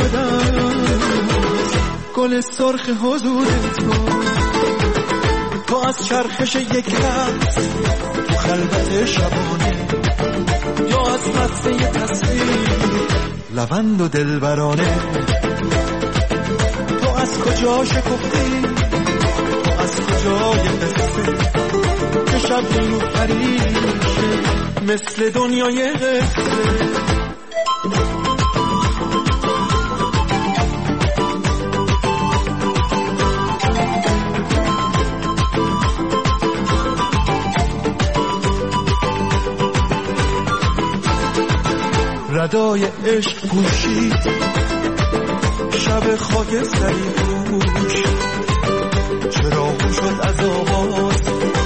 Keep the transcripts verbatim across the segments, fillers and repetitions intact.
شدم، گل سرخ حضور تو، تو از چرخش یک رقص تو خلوت شبانه، یا از مدرسه یه تصویر لبند و دلبرانه. تو از کجا شکفتی، تو از کجای قصه که شب نیلو پریشه مثل دنیای قصه. ردای عشق پوشید شب خاکستری پوش، چراغ شد از آواز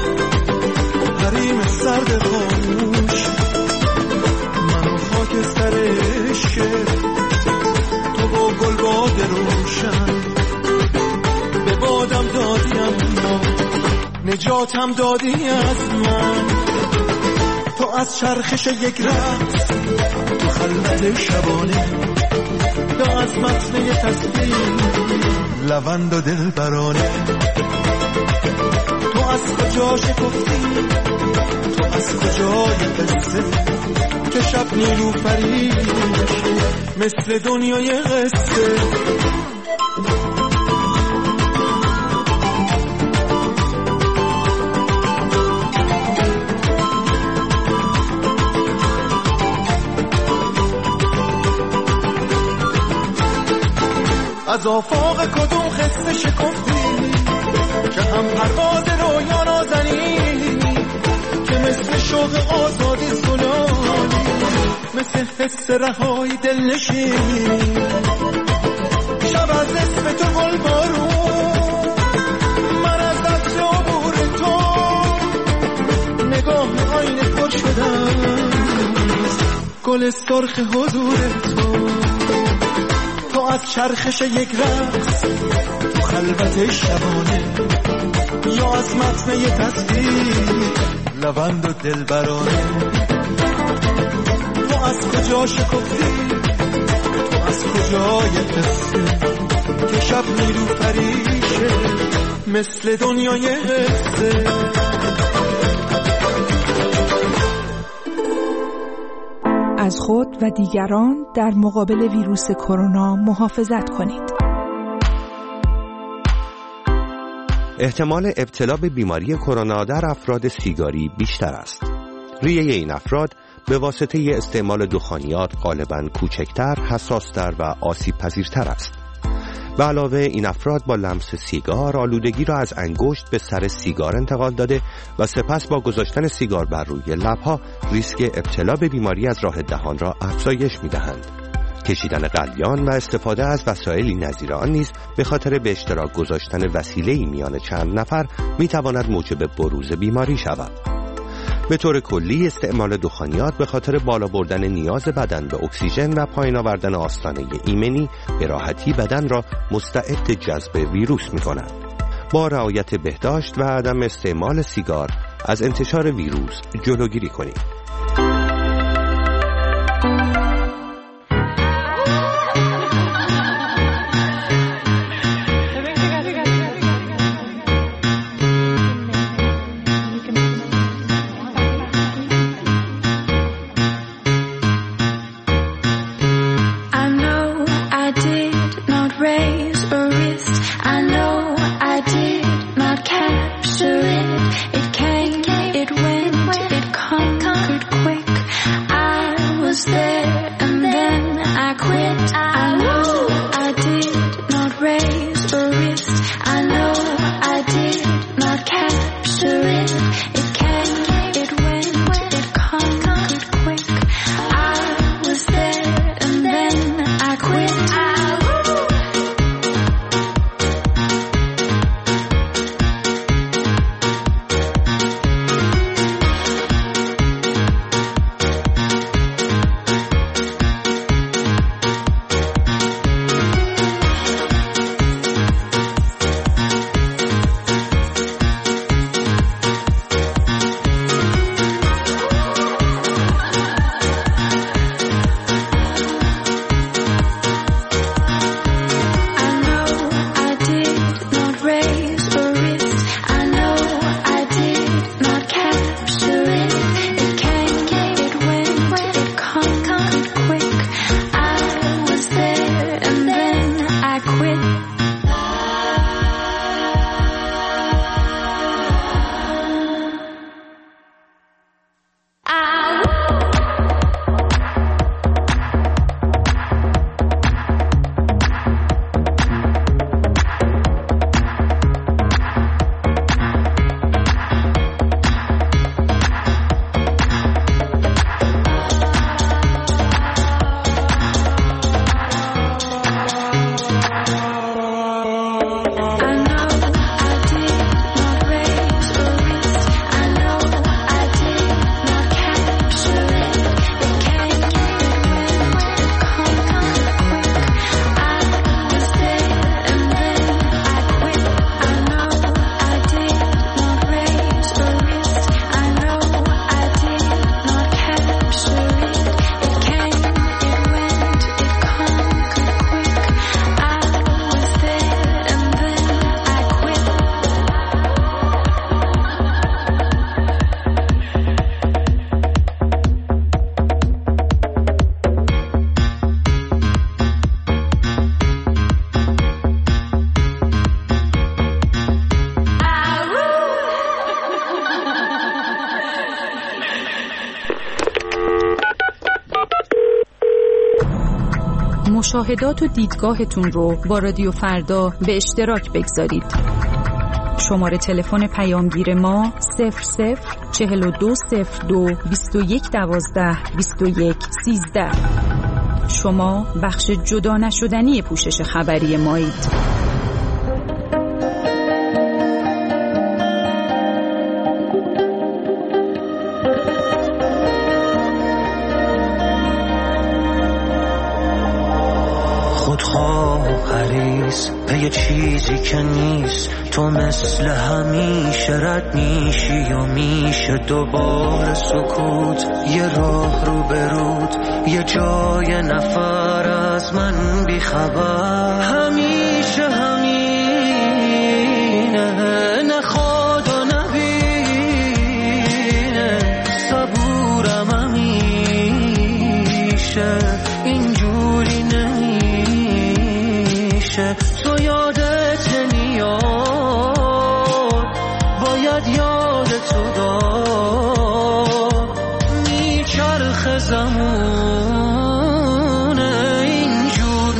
حریم سرد خاموش. من و خاکستر عشق تو با گلباد روشن، به بادم دادی اما نجاتم دادی از من. تو از چرخش یک رقص تو خلوت شبانه، یا از متن یه تصویر لبند و دلبرانه. تو از کجا شکفتی، تو از کجای قصه که شب نیلو پریشه مثل دنیای قصه. از آفاق کدوم خسته شکفتی که هم پرواز رویا نازنی، که مثل شوق آزادی سلانی، مثل حس رهایی دل نشینی. شب از اسم تو گل بارون، من از دست عبور تو نگاه آینه پر شدم، گل سرخ حضور تو، تو از چرخش یک رقص تو خلوت شبانه، یا از متن یه تصویر لبند و دلبرانه. تو از کجا شکفتی، تو از کجای قصه که شب نیلو پریشه مثل دنیای قصه. از خود و دیگران در مقابل ویروس کرونا محافظت کنید. احتمال ابتلا به بیماری کرونا در افراد سیگاری بیشتر است. ریه این افراد به واسطه استعمال دخانیات غالباً کوچکتر، حساستر و آسیب پذیرتر است. به علاوه این افراد با لمس سیگار آلودگی را از انگشت به سر سیگار انتقال داده و سپس با گذاشتن سیگار بر روی لبها ریسک ابتلا به بیماری از راه دهان را افزایش می‌دهند. کشیدن قلیان و استفاده از وسایلی نظیر آن نیز به خاطر به اشتراک گذاشتن وسیله‌ای میان چند نفر می‌تواند موجب بروز بیماری شود. به طور کلی استعمال دخانیات به خاطر بالا بردن نیاز بدن به اکسیژن و پایین آوردن آستانه ایمنی به راحتی بدن را مستعد جذب ویروس می‌کند. با رعایت بهداشت و عدم استعمال سیگار از انتشار ویروس جلوگیری کنید. مشاهدات و دیدگاهتون رو با رادیو فردا به اشتراک بگذارید. شماره تلفن پیامگیر ما صفر صفر چهل و دو صفر دو بیست و یک دوازده بیست و یک سیزده. شما بخش جدا نشدنی پوشش خبری مایید. به یه چیزی که نیست، تو مثل همیشه رد میشی و میشه دوباره سکوت، یه راه رو برود، یه جای نفر از من بیخبر، همیشه همینه، نخواد و نبینه، صبورم همیشه اینجوری نمیشه، تو یادت نمیاد، باید یادتو داد، میچرخ زمونه اینجور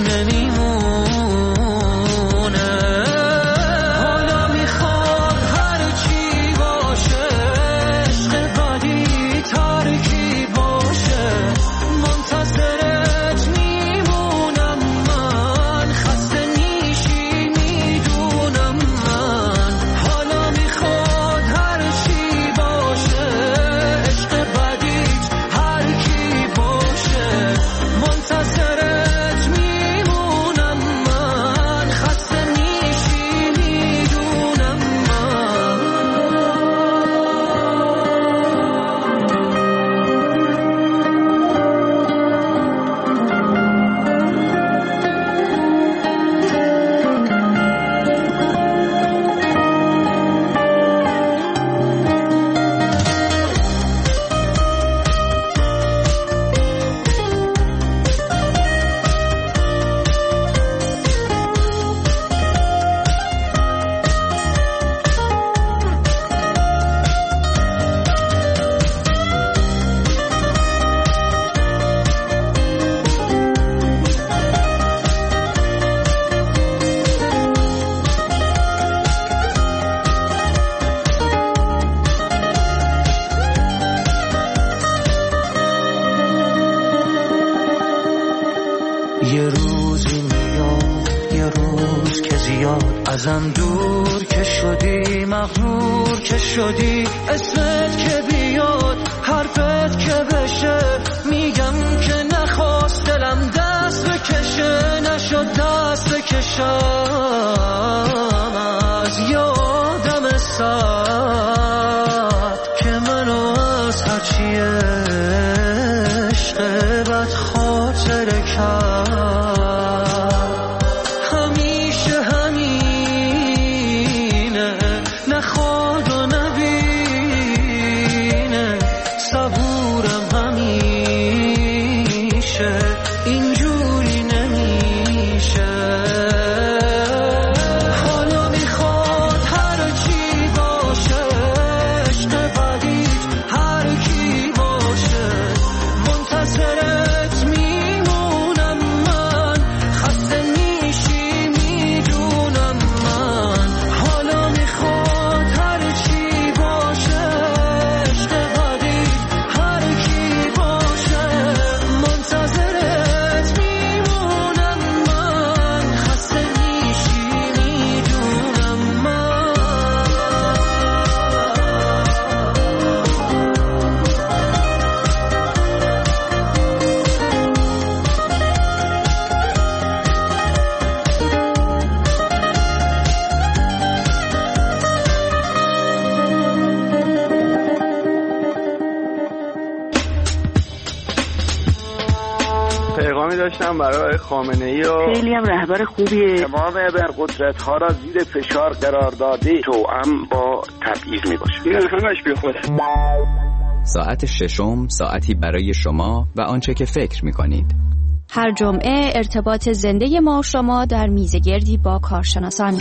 نمیمونه، حالا میخواد هر چی باشه، عشق بدی ترکی باشه، منتظرت میمونم من، خسته میشی میدونم من، حالا میخواد هر چی باشه، عشق بدی هر کی باشه، منتظرت میمونم من، خسته میشی میدونم من. یه روزی میاد، یه روز که زیاد ازم دور که شدی، مغرور که شدی، اسمت که بیاد، حرفت که بشه، میگم که نخواست دلم دست بکشه، نشد دست بکشم از یادم سرد که منو از هرچی عشق بد خاطره کرد، همیشه همینه، نخواد و نبینه، صبورم همیشه اینجوری نمیشه، حالا میخواد هر چی باشه، عشق بدی هر کی باشه، منتظرت میمونم من، خسته میشی میدونم من، حالا میخواد هر چی باشه، عشق بدی هر کی باشه، منتظرت میمونم من، خسته میشی میدونم من. پیغامی داشتم برای خامنه‌ای و خیلی هم رهبر خوبیه، تمام قدرت ها را زیر فشار قرار داده، توأم با تبعیض می باشه، این همش بی خوده. ساعت ششم، ساعتی برای شما و آنچه که فکر می کنید. هر جمعه ارتباط زنده ما و شما در میزگردی با کارشناسان.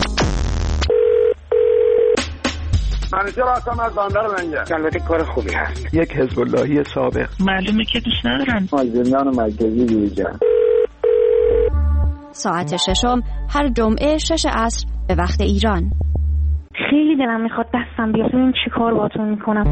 منیجر هستم از بندر منجر. البته کار خوبی هست. یک حزب اللهی سابق. معلومه که دوست ندارم. از زندان مرکزی بیرون. ساعت ششم هر جمعه شش عصر به وقت ایران. خیلی دلم میخواد دستم بیاد ببینم چی کار باهاتون میکنم.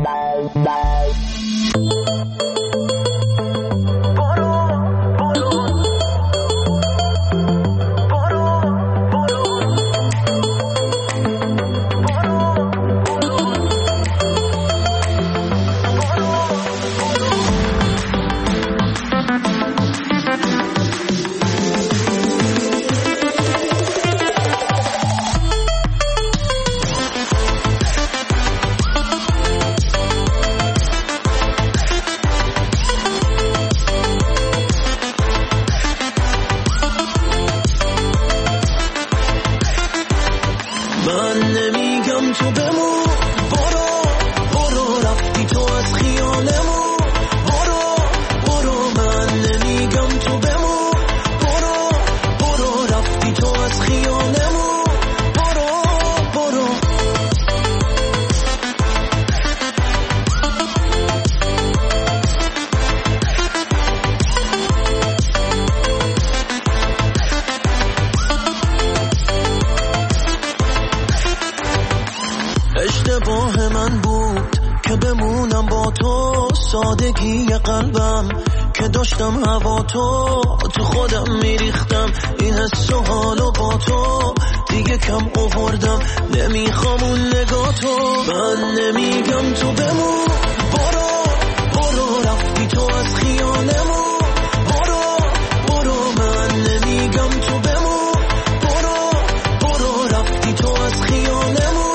اشتباه من بود که بمونم با تو، سادگی قلبم که داشتم هوا تو تو خودم میریختم، این حس و حالو با تو دیگه کم آوردم، نمیخوام اون نگاه تو. من نمیگم تو بمون، برو برو رفتی تو از خیالمون، برو برو من نمیگم تو بمون، برو برو رفتی تو از خیالمون.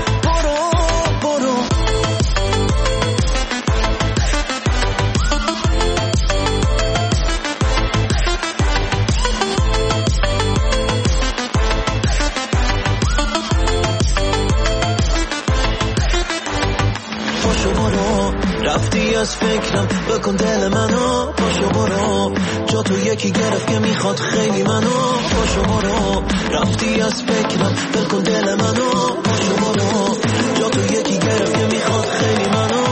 رفتی از فکرم بکن دل منو، پاشو برو جا تو یکی گرفت که میخواد خیلی منو، پاشو برو رفتی از فکرم بکن دل منو، پاشو برو جا تو یکی گرفت که میخواد خیلی منو.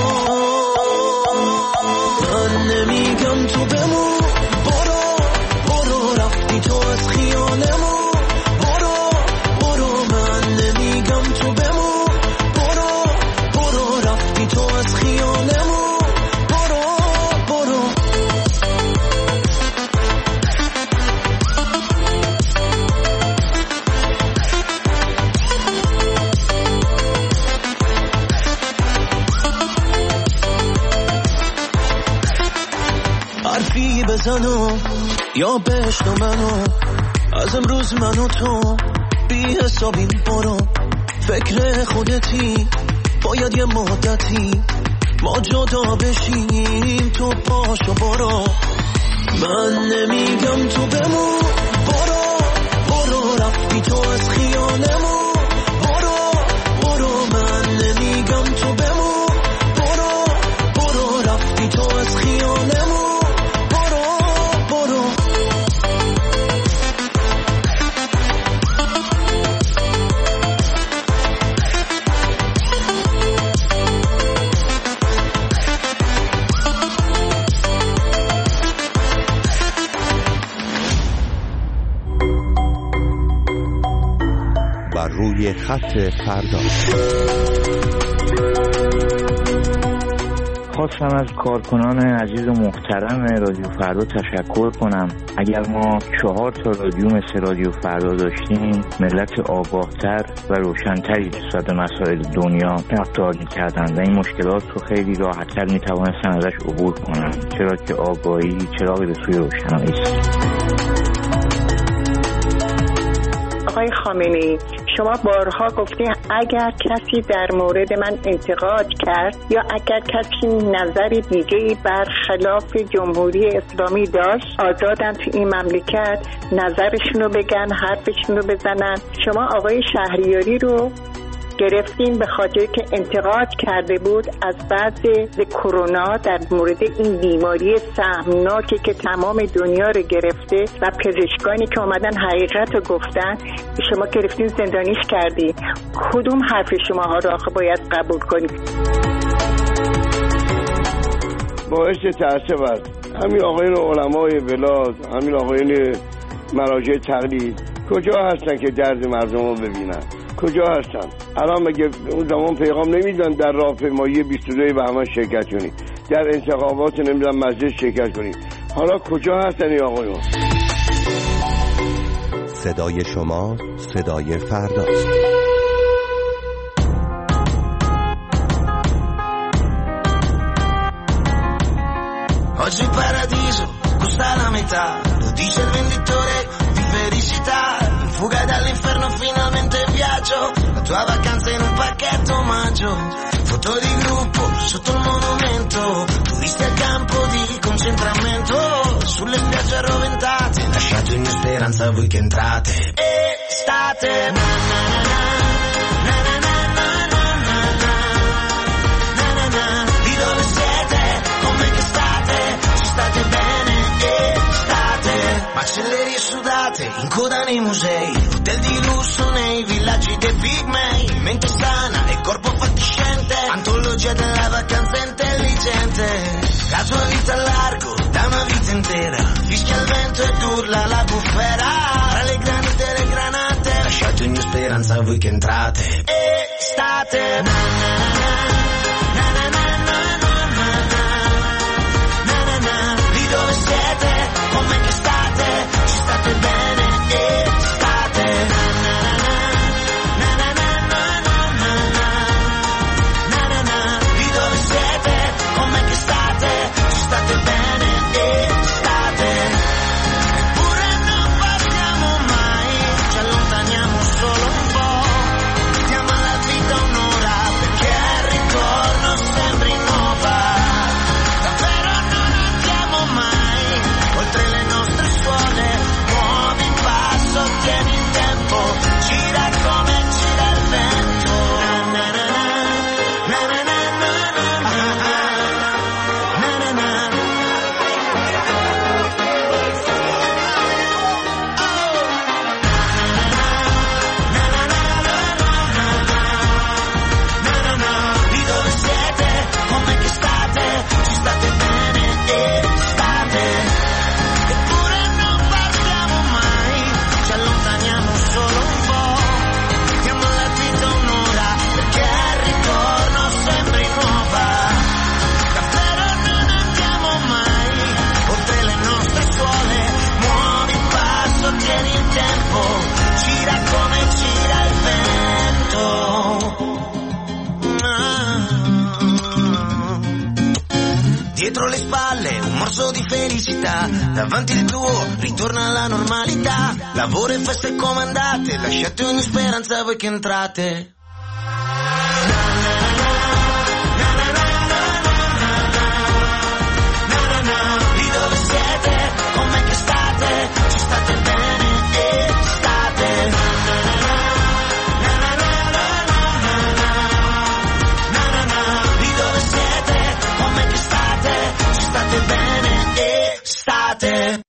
من نمیگم تو بمون، برو برو رفتی تو از خیالمون، برو برو من نمیگم تو بمون، برو برو رفتی تو از خیالمون. حرفی بزنو یا بشنو منو، از امروز منو تو بی حسابیم، برو فکر خودتی، باید یه مدتی ما جدا بشیم، تو پاشو برو. من نمیگم تو بمون، برو برو رفتی تو از خیالمون، برو برو من نمیگم تو بمون، برو برو رفتی تو از خیالمون. روی خط فردا خواستم از کارکنان عزیز و محترم رادیو فردا تشکر کنم. اگر ما چهار تا رادیو مثل رادیو فردا داشتیم، ملت آگاهتر و روشنتری نسبت به مسائل دنیا رفتار می‌کردند و این مشکلات رو خیلی راحت‌تر می‌توانستن ازش عبور کنند، چرا که آگاهی چراغی به سوی روشنایی است. آقای خامنه‌ای، شما بارها گفتید اگر کسی در مورد من انتقاد کرد یا اگر کسی نظری دیگه‌ای برخلاف جمهوری اسلامی داشت، آزادن تو این مملکت نظرشونو بگن، حرفشونو بزنن. شما آقای شهریاری رو گرفتین به خاطر که انتقاد کرده بود از بعد کرونا در مورد این بیماری سهمناکی که تمام دنیا رو گرفته و پزشکانی که اومدن حقیقت رو گفتن، شما گرفتین زندانیش کردی. کدوم حرف شما ها رو آخه باید قبول کنید؟ باعث تأسف است همین آقایان علمای بلاد، همین آقایان مراجع تقلید کجا هستن که درد مردم رو ببینن؟ کجا هستن؟ الان مگه اون زمان پیغام نمیدن در راهپیمایی بیست و دو بهمن شرکت کنید، در انتخابات نمیدن مجلس شرکت کنید؟ حالا کجا هستن این آقایون؟ صدای شما صدای فرداست. Oggi il paradiso costa la metà, lo dice il venditore di felicità. In fuga dall'inferno finalmente viaggio, la tua vacanza in un pacchetto omaggio. Foto di gruppo sotto il monumento, turisti al campo di concentramento. Sulle spiagge arroventate, lasciate ogni speranza voi che entrate. Estate, na na na na na na na na na na na na. Di dove siete? Come che state? Ci state bene? Estate. Macellerie sudate, in coda nei musei, hotel di lusso nei villaggi dei pigmei. Mente sana e corpo fatiscente, antologia della vacanza intelligente. La tua vita a largo, da una vita intera, fischia il vento ed urla la bufera. Tra le granite e le granate, lasciate ogni speranza a voi che entrate. Estate, na na na na na na na na na na na na. Di dove siete? Come che state? Ci state bene? Estate, na na na na na na na na na na na na. Di dove siete? Come che state? Ci state bene? Estate. Eppure non partiamo mai, ci allontaniamo solo un po'. Diamo alla vita un'ora perché al ritorno sembri nuova. Davvero non andiamo mai oltre le nostre suole. Muovi in passo, tieni il tempo, gira come gira il vento. Na na na na na na na na na na na na. Di dove siete? Come che state? Ci state bene? Estate. Eppure non partiamo mai, ci allontaniamo solo un po'. Diamo alla vita un'ora perché al ritorno sembri nuova. Davvero non andiamo mai oltre le nostre suole. Muovi il passo, tieni il tempo, gira come gira il vento. Dietro le spalle un morso di felicità, davanti il tuo ritorna alla normalità. Lavoro e feste comandate, lasciate ogni speranza voi che entrate. Di dove siete? Come che state? Ci state bene? Estate. Di dove siete? Come che state? Ci state bene? Estate.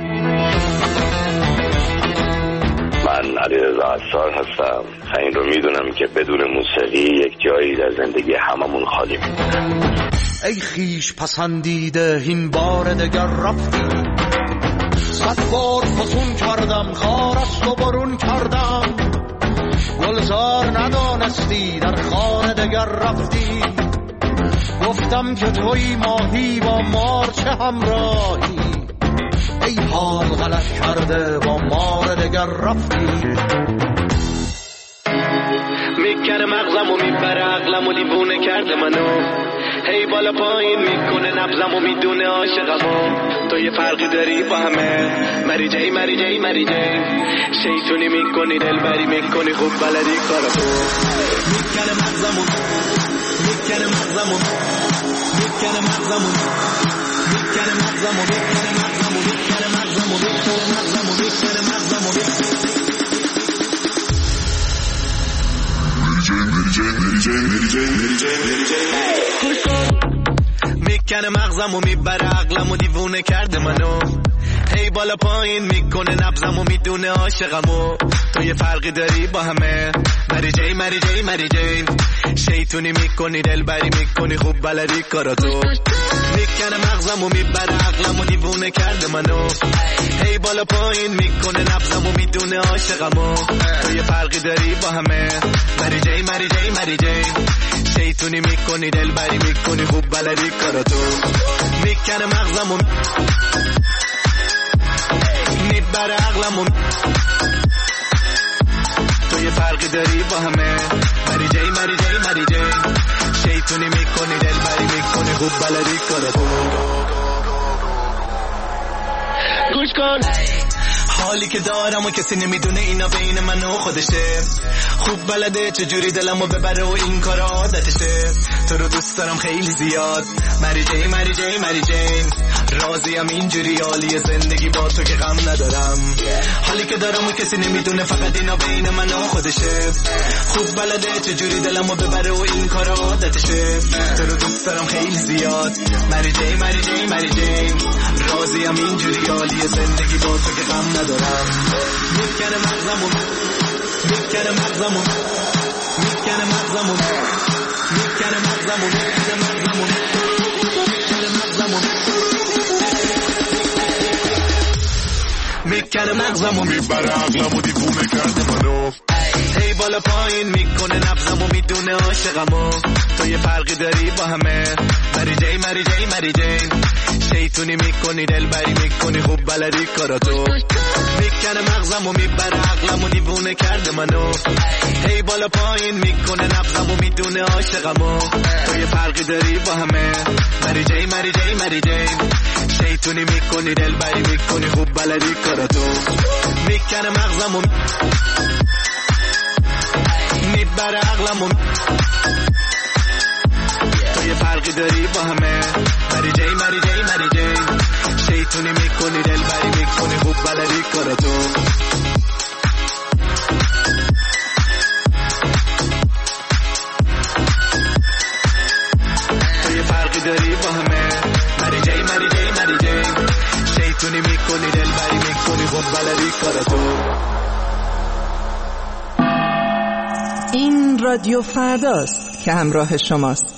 من علیرضا عصار هستم. این رو میدونم که بدون موسیقی یک جایی در زندگی هممون خالی میمونه. ای خیش پسندیده این بار دگر رفتی، صد بار فسون کردم خارست و برون کردم. گلزار ندانستی در خانه دگر رفتی، گفتم که توی ماهی با مار چه همراهی. ای حال غلط کرده با مار دگر رفتی. میکنه مغزم و میبره عقلم و دیوونه کرده منو، هی بالا پایین میکنه نبزم و میدونه عاشقمو. تو یه فرقی داری با همه، مری جی مری جی مری جی. شیطونی میکنی دلبری میکنی خوب بلدی کارتو. میکنه مغزم و میکنه مغزم و میکنه مغزم و میکنه مغزم و میکنه مغزم و میکنه مغزم و میکنه مغزم و میکنه مغزم و میکنه مغزم و میبره عقلم و دیوونه کرده منو، هی بالا پایین میکنه نبزم و میدونه عاشقمو. تو یه فرقی داری با همه، مری جی مری جی مری جی. شیطونی میکنی دلبری میکنی خوب بلدی کاراتو. میکنه میکنه مغزمو میبره عقلمو دیوونه کرده منو هی بالا پایین میکنه نبضمو میدونه عاشقمو تو یه فرقی داری با همه مری جی مری جی مری جی شیطونی میکنی دلبری میکنی خوب بلدی کاراتو میکنه مغزمو میبره عقلمو تو یه فرقی داری با همه مری جی مری جی مری جی شیطونی میکنی دلبری میکنی خوب بلدی کاراتو گوش کن حالی که دارم و کسی نمیدونه اینا بین من و خودشه خوب بلده چجوری دلمو ببره و این کار عادتشه تو رو دوست دارم خیلی زیاد مری جی مری جی مری جی راضیم اینجوری حالی زندگی با تو که غم ندارم حالی که دارم و کسی نمیدونه فقط اینا بین من و خودشه خوب بلده چجوری دلمو ببره و این کار عادتشه تو رو دوست دارم خیلی زیاد مری جی مری جی مری جی راضیم اینجوری حالی زندگی با تو که غم ندارم میکنه مغزمو میکنه مغزمو میکنه مغزمو میکنه مغزمو میکنه مغزمو میکنه مغزمو میکنه مغزمو میبره عقلمو دیوونه کرده منو هی بالا پایین میکنه نبضمو میدونه عاشقمو تو یه فرقی داری با همه مری جی مری جی مری جی شیطونی میکنی دلبری میکنی خوب بلدی کاراتو میکنه مغزمو میبره عقلمو دیوونه کرده منو هی بالا پایین میکنه نبضمو میدونه عاشقمو تو یه فرقی داری با همه مری جی مری جی مری جی شیطونی میکنی دلبری میکنی خوب بلدی کاراتو میکنه مغزمو میبره عقلمو تو یه فرقی داری با همه مری جی مری جی مری جی شیطونی میکنی دلبری میکنی خوب بلدی کاراتو تو یه فرقی داری با همه مری جی مری جی مری جی شیطونی میکنی دلبری میکنی خوب بلدی کاراتو این رادیو فرداست که همراه شماست.